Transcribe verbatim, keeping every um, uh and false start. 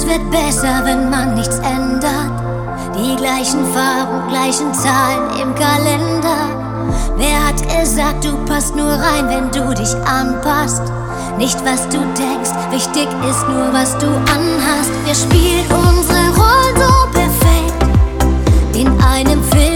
Alles wird besser, wenn man nichts ändert. Die gleichen Farben, gleichen Zahlen im Kalender. Wer hat gesagt, du passt nur rein, wenn du dich anpasst? Nicht was du denkst, wichtig ist nur, was du anhast. Wir spielen unsere Rollen so perfekt in einem Film.